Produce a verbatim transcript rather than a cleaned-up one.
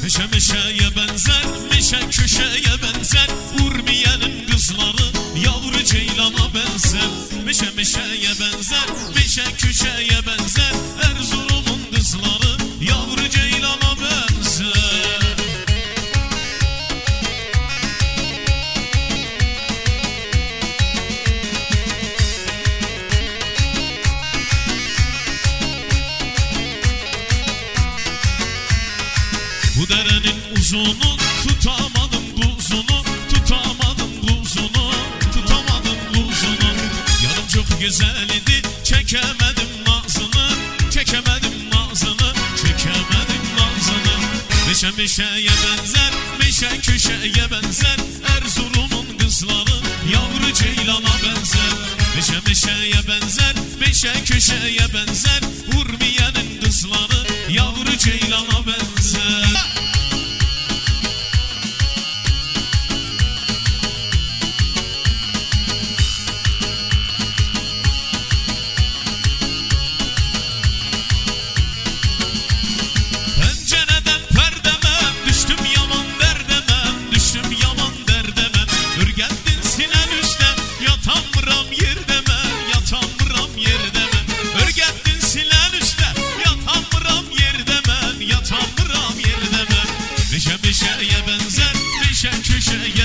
Meşe meşeye benzer, meşe köşeye benzer. Urmiye'nin kızları yavru ceylana benzer. Meşe meşeye benzer, meşe köşeye benzer. Erzurum'un kızları yavru ceylana benzer. Bu derenin uzunu tutamadım buzunu, tutamadım buzunu, tutamadım buzunu. Yarım çok güzel idi, çekemedim nazını, çekemedim nazını, çekemedim nazını. Meşe meşeye benzer, meşe köşeye benzer. Erzurum'un kızları yavru ceylana benzer. Meşe meşeye benzer, meşe köşeye benzer. Urmiye'nin kızları yavru ceylana benzer. Pencereden perdeme düştüm yaman derdeme, düştüm yaman derdeme. Ürgeldin sinen üstte yatamıram yerdeme, yatamıram yerdeme. Ürgeldin sinen üstte yatamıram yerdeme, yatamıram yerdeme. Meşe meşeye benzer, meşe köşeye